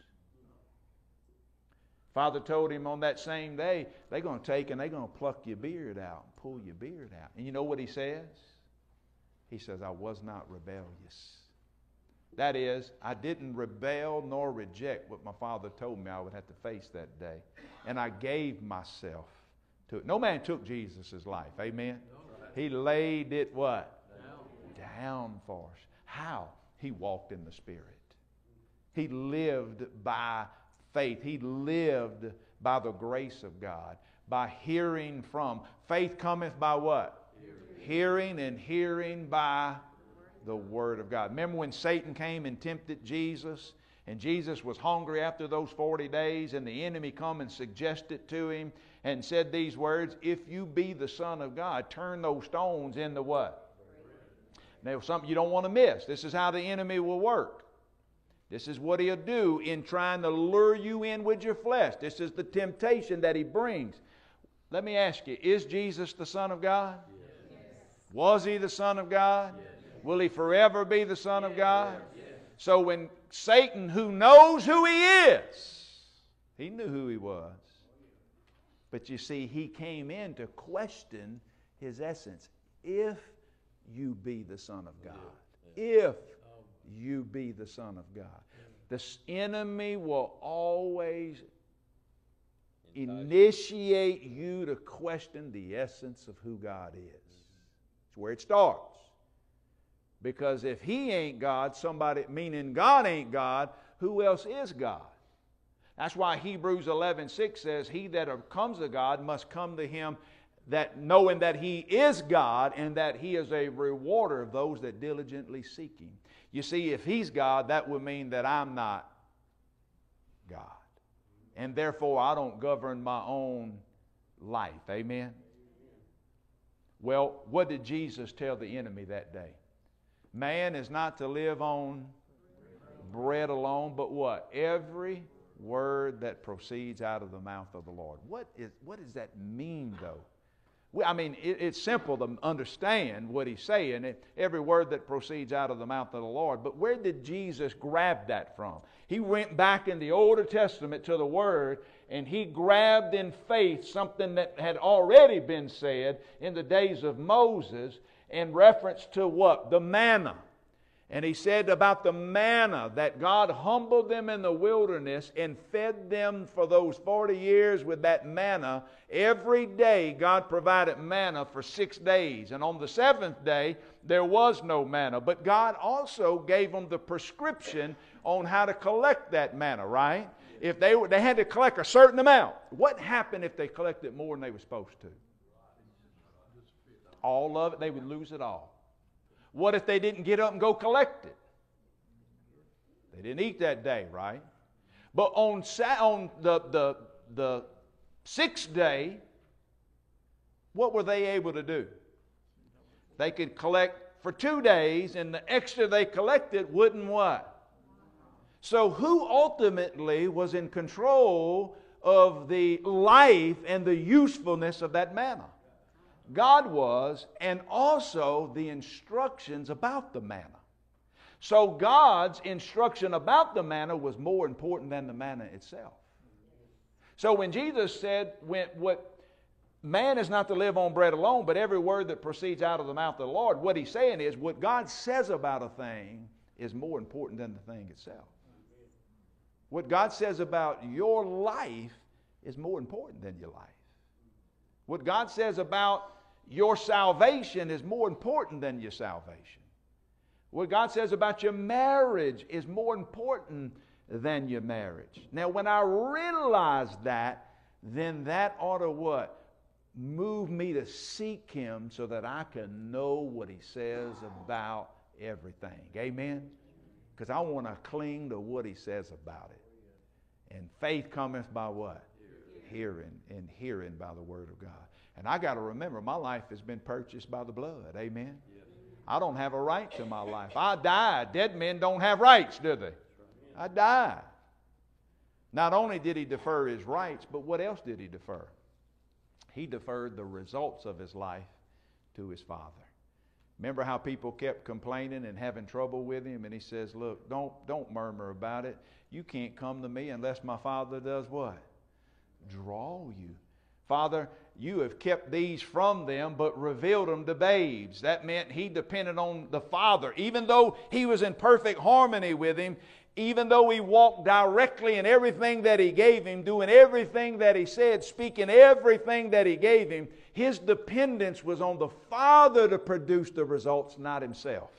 Father told him on that same day, they're going to take and they're going to pluck your beard out and pull your beard out. And you know what he says? He says, I was not rebellious. That is, I didn't rebel nor reject what my Father told me I would have to face that day. And I gave myself to it. No man took Jesus' life. Amen? He laid it what? Down for us. How? He walked in the Spirit. He lived by faith. He lived by the grace of God. By hearing from. Faith cometh by what? Hearing, and hearing by the Word of God. Remember when Satan came and tempted Jesus, and Jesus was hungry after those 40 days, and the enemy come and suggested to him and said these words, if you be the Son of God, turn those stones into what? Now, something you don't want to miss. This is how the enemy will work. This is what he'll do in trying to lure you in with your flesh. This is the temptation that he brings. Let me ask you, is Jesus the Son of God? Yes. Was he the Son of God? Yes. Will he forever be the Son of God? Yes. So when Satan, who knows who he is, he knew who he was. But you see, he came in to question his essence. If you be the Son of God. If you be the Son of God. The enemy will always initiate you to question the essence of who God is. It's where it starts. Because if He ain't God, somebody, meaning God ain't God, who else is God? That's why Hebrews 11:6 says, He that comes to God must come to Him that knowing that He is God and that He is a rewarder of those that diligently seek Him. You see, if He's God, that would mean that I'm not God. And therefore, I don't govern my own life. Amen? Well, what did Jesus tell the enemy that day? Man is not to live on bread alone, but what? Every word that proceeds out of the mouth of the Lord. What does that mean, though? I mean, it's simple to understand what He's saying. Every word that proceeds out of the mouth of the Lord. But where did Jesus grab that from? He went back in the Old Testament to the Word, and He grabbed in faith something that had already been said in the days of Moses in reference to what? The manna. And He said about the manna that God humbled them in the wilderness and fed them for those 40 years with that manna. Every day God provided manna for 6 days. And on the 7th day there was no manna. But God also gave them the prescription on how to collect that manna, right? If they had to collect a certain amount. What happened if they collected more than they were supposed to? All of it, they would lose it all. What if they didn't get up and go collect it? They didn't eat that day, right? But on the 6th day, what were they able to do? They could collect for 2 days, and the extra they collected wouldn't what? So who ultimately was in control of the life and the usefulness of that manna? God was, and also the instructions about the manna. So God's instruction about the manna was more important than the manna itself. So when Jesus said, what man is not to live on bread alone, but every word that proceeds out of the mouth of the Lord, what He's saying is what God says about a thing is more important than the thing itself. What God says about your life is more important than your life. What God says about your salvation is more important than your salvation. What God says about your marriage is more important than your marriage. Now, when I realize that, then that ought to what? Move me to seek Him so that I can know what He says about everything. Amen? Because I want to cling to what He says about it. And faith cometh by what? Hearing, and hearing by the Word of God. And I got to remember, my life has been purchased by the blood. Amen? I don't have a right to my life. I died. Dead men don't have rights, do they? I died. Not only did He defer His rights, but what else did He defer? He deferred the results of His life to His Father. Remember how people kept complaining and having trouble with Him? And He says, look, don't murmur about it. You can't come to me unless my Father does what? Draw you. Father, you have kept these from them, but revealed them to babes. That meant He depended on the Father. Even though He was in perfect harmony with Him, even though He walked directly in everything that He gave Him, doing everything that He said, speaking everything that He gave Him, His dependence was on the Father to produce the results, not Himself.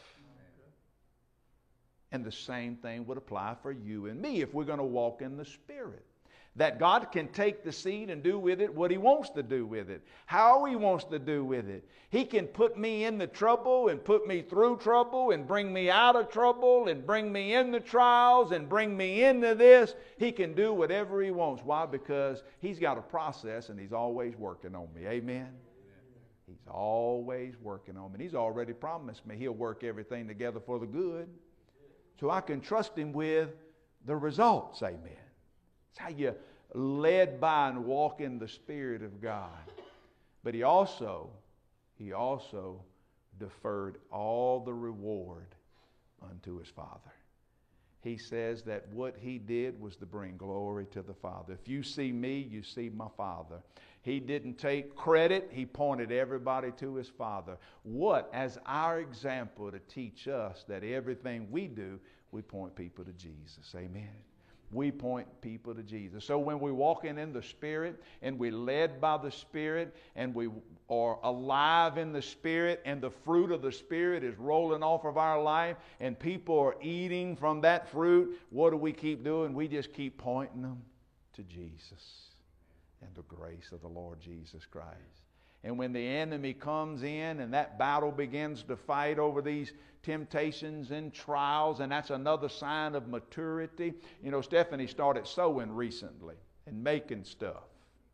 And the same thing would apply for you and me if we're going to walk in the Spirit. That God can take the seed and do with it what He wants to do with it. How He wants to do with it. He can put me in the trouble and put me through trouble and bring me out of trouble and bring me in the trials and bring me into this. He can do whatever He wants. Why? Because He's got a process and He's always working on me. Amen? He's always working on me. And He's already promised me He'll work everything together for the good. So I can trust Him with the results. Amen. It's how you led by and walk in the Spirit of God. But He also deferred all the reward unto His Father. He says that what He did was to bring glory to the Father. If you see me, you see my Father. He didn't take credit. He pointed everybody to His Father. What? As our example to teach us that everything we do, we point people to Jesus. Amen. we point people to Jesus. So when we're walking in the Spirit and we're led by the Spirit and we are alive in the Spirit and the fruit of the Spirit is rolling off of our life and people are eating from that fruit, what do we keep doing? We just keep pointing them to Jesus and the grace of the Lord Jesus Christ. And when the enemy comes in and that battle begins to fight over these temptations and trials, and that's another sign of maturity. You know, Stephanie started sewing recently and making stuff.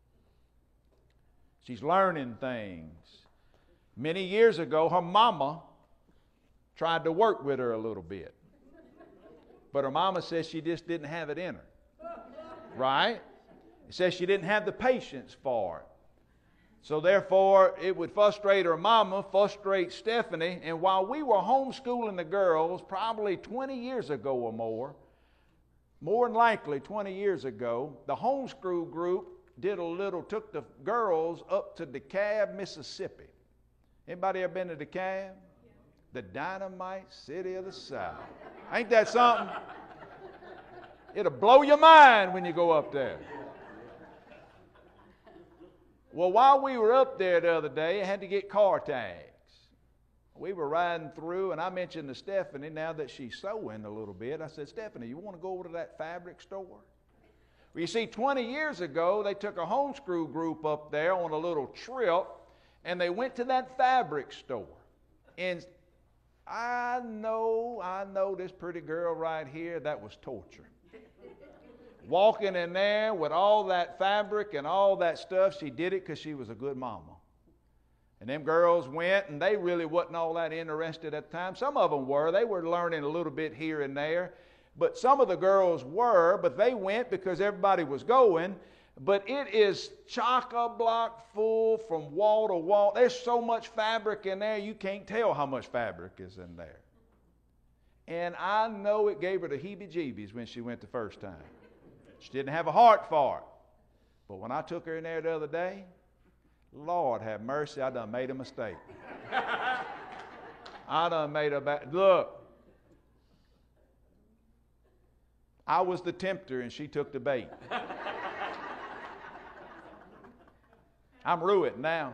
She's learning things. Many years ago, her mama tried to work with her a little bit. But her mama says she just didn't have it in her. Right? It says she didn't have the patience for it. So therefore, it would frustrate her mama, frustrate Stephanie. And while we were homeschooling the girls, probably 20 years ago or more than likely 20 years ago, the homeschool group took the girls up to DeKalb, Mississippi. Anybody ever been to DeKalb? The dynamite city of the South. Ain't that something? It'll blow your mind when you go up there. Well, while we were up there the other day, I had to get car tags. We were riding through, and I mentioned to Stephanie, now that she's sewing a little bit, I said, Stephanie, you want to go over to that fabric store? Well, you see, 20 years ago, they took a homeschool group up there on a little trip, and they went to that fabric store. And I know this pretty girl right here, that was torture. Walking in there with all that fabric and all that stuff, she did it because she was a good mama. And them girls went, and they really wasn't all that interested at the time. Some of them were. They were learning a little bit here and there. But some of the girls were, but they went because everybody was going. But it is chock-a-block full from wall to wall. There's so much fabric in there, you can't tell how much fabric is in there. And I know it gave her the heebie-jeebies when she went the first time. She didn't have a heart for it. But when I took her in there the other day, Lord have mercy, I done made a mistake. I done made a bad... Look, I was the tempter and she took the bait. I'm ruined now.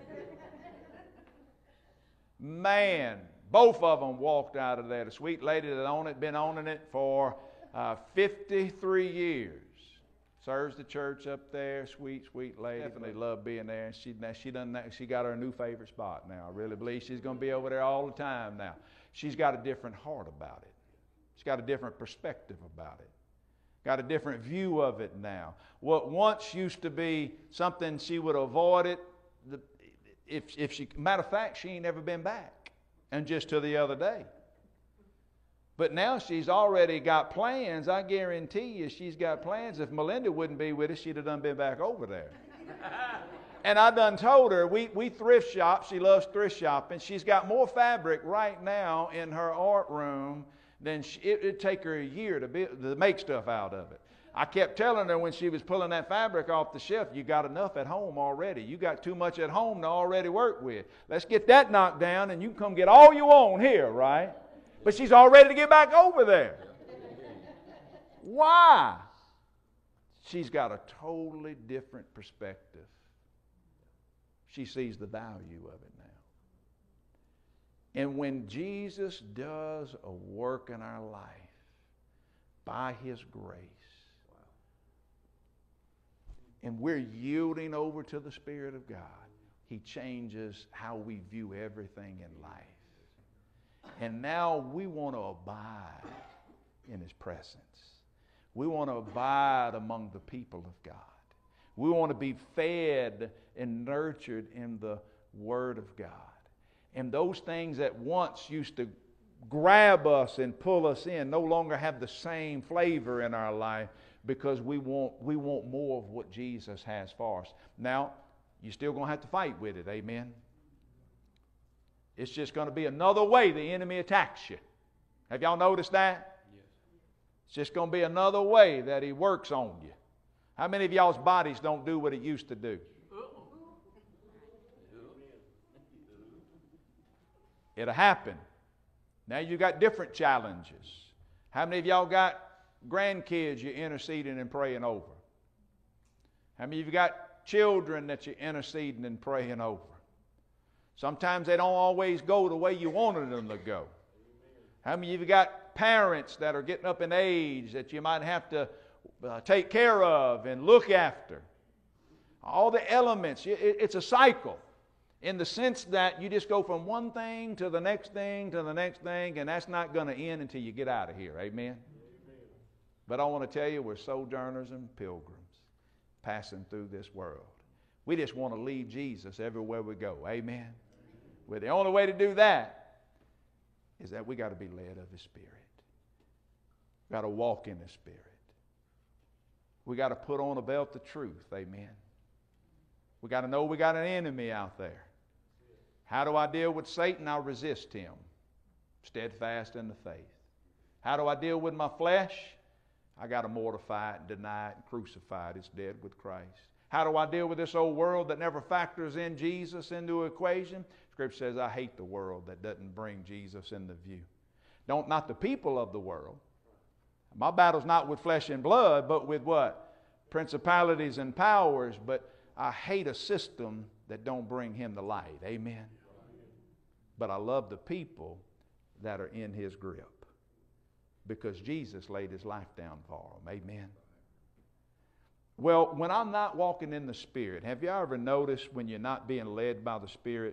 Man, both of them walked out of there. The sweet lady that been owning it for 53 years. Serves the church up there. Sweet, sweet lady. Definitely loved being there. And she got her new favorite spot now. I really believe she's going to be over there all the time now. She's got a different heart about it. She's got a different perspective about it. Got a different view of it now. What once used to be something she would avoid it, matter of fact, she ain't never been back. And just to the other day. But now she's already got plans. I guarantee you she's got plans. If Melinda wouldn't be with us, she'd have done been back over there. And I done told her, we thrift shop. She loves thrift shopping. She's got more fabric right now in her art room than it'd take her a year to make stuff out of it. I kept telling her when she was pulling that fabric off the shelf, you got enough at home already. You got too much at home to already work with. Let's get that knocked down and you can come get all you want here, right? But she's all ready to get back over there. Why? She's got a totally different perspective. She sees the value of it now. And when Jesus does a work in our life by His grace, and we're yielding over to the Spirit of God, He changes how we view everything in life. And now we want to abide in His presence. We want to abide among the people of God. We want to be fed and nurtured in the Word of God. And those things that once used to grab us and pull us in no longer have the same flavor in our life because we want more of what Jesus has for us. Now, you're still going to have to fight with it, amen? It's just going to be another way the enemy attacks you. Have y'all noticed that? Yes. It's just going to be another way that he works on you. How many of y'all's bodies don't do what it used to do? It'll happen. Now you got different challenges. How many of y'all got grandkids you're interceding and praying over? How many of you got children that you're interceding and praying over? Sometimes they don't always go the way you wanted them to go. How many of you got parents that are getting up in age that you might have to take care of and look after? All the elements. It's a cycle in the sense that you just go from one thing to the next thing to the next thing, and that's not going to end until you get out of here. Amen? But I want to tell you, we're sojourners and pilgrims passing through this world. We just want to lead Jesus everywhere we go. Amen? Well, the only way to do that is that we got to be led of His Spirit. We got to walk in the Spirit. We got to put on a belt of truth. Amen? We got to know we got an enemy out there. How do I deal with Satan? I resist him, steadfast in the faith. How do I deal with my flesh? I got to mortify it and deny it and crucify it. It's dead with Christ. How do I deal with this old world that never factors in Jesus into the equation? Scripture says, I hate the world that doesn't bring Jesus into view. Not the people of the world. My battle's not with flesh and blood, but with what? Principalities and powers. But I hate a system that don't bring Him the light. Amen? But I love the people that are in His grip, because Jesus laid His life down for them. Amen? Well, when I'm not walking in the Spirit, have you ever noticed when you're not being led by the Spirit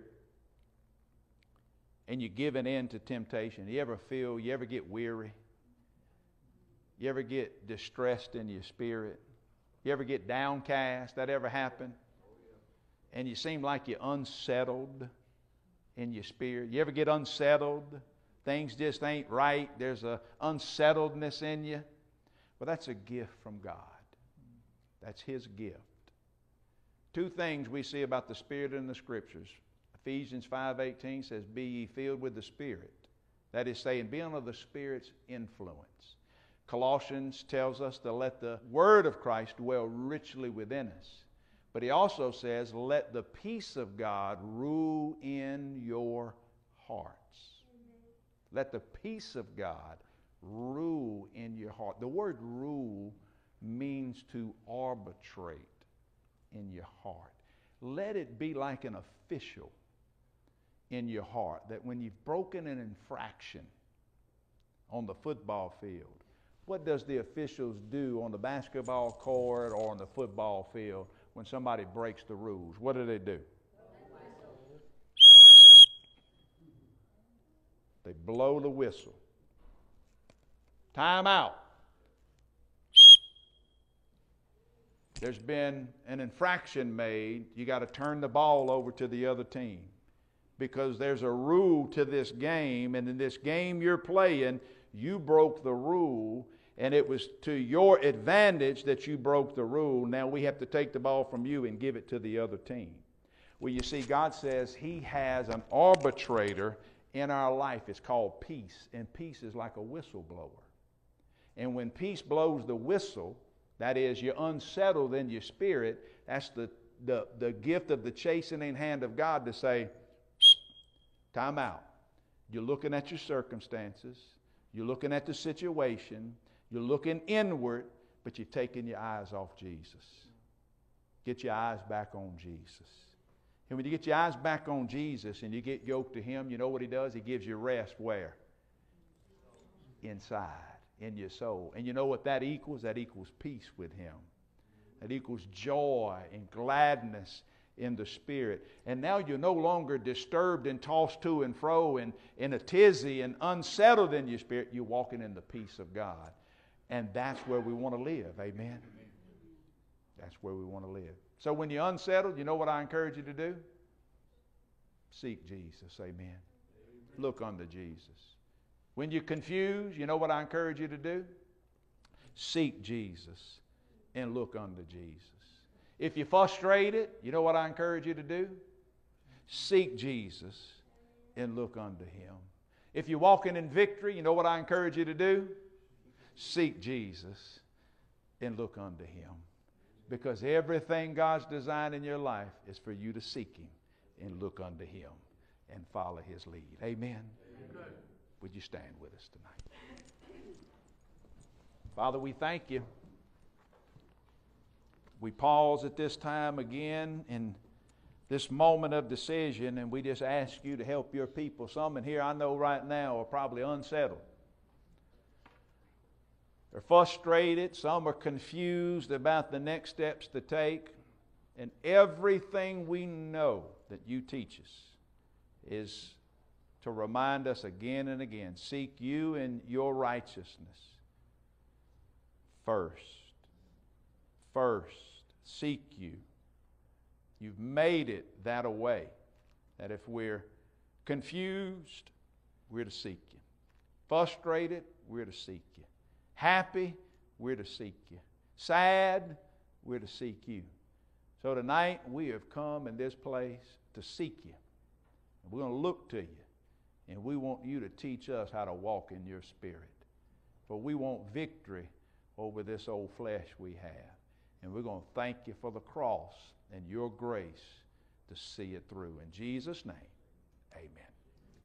and you're giving in to temptation? You ever get weary? You ever get distressed in your spirit? You ever get downcast? That ever happen? And you seem like you're unsettled in your spirit. You ever get unsettled? Things just ain't right. There's a unsettledness in you. Well, that's a gift from God. That's His gift. Two things we see about the Spirit in the Scriptures. Ephesians 5:18 says, be ye filled with the Spirit. That is saying, be under the Spirit's influence. Colossians tells us to let the Word of Christ dwell richly within us. But he also says, let the peace of God rule in your hearts. Let the peace of God rule in your heart. The word rule means to arbitrate in your heart. Let it be like an official in your heart, that when you've broken an infraction on the football field, what does the officials do on the basketball court or on the football field when somebody breaks the rules? What do? They blow the whistle. Time out. There's been an infraction made. You got to turn the ball over to the other team, because there's a rule to this game, and in this game you're playing, you broke the rule, and it was to your advantage that you broke the rule. Now we have to take the ball from you and give it to the other team. Well, you see, God says He has an arbitrator in our life. It's called peace, and peace is like a whistleblower. And when peace blows the whistle, that is, you're unsettled in your spirit, that's the gift of the chastening hand of God to say, time out. You're looking at your circumstances. You're looking at the situation. You're looking inward, but you're taking your eyes off Jesus. Get your eyes back on Jesus. And when you get your eyes back on Jesus and you get yoked to Him, you know what He does? He gives you rest where? Inside, in your soul. And you know what that equals? That equals peace with Him. That equals joy and gladness in the Spirit. And now you're no longer disturbed and tossed to and fro and in a tizzy and unsettled in your spirit. You're walking in the peace of God. And that's where we want to live. Amen? That's where we want to live. So when you're unsettled, you know what I encourage you to do? Seek Jesus. Amen? Look unto Jesus. When you're confused, you know what I encourage you to do? Seek Jesus and look unto Jesus. If you're frustrated, you know what I encourage you to do? Seek Jesus and look unto Him. If you're walking in victory, you know what I encourage you to do? Seek Jesus and look unto Him. Because everything God's designed in your life is for you to seek Him and look unto Him and follow His lead. Amen? Amen. Would you stand with us tonight? Father, we thank you. We pause at this time again in this moment of decision, and we just ask you to help your people. Some in here I know right now are probably unsettled. They're frustrated. Some are confused about the next steps to take. And everything we know that you teach us is to remind us again and again, seek you and your righteousness first. First, seek you. You've made it that a way that if we're confused, we're to seek you. Frustrated, we're to seek you. Happy, we're to seek you. Sad, we're to seek you. So tonight we have come in this place to seek you. And we're going to look to you. And we want you to teach us how to walk in your spirit. For we want victory over this old flesh we have. And we're going to thank you for the cross and your grace to see it through. In Jesus' name, amen.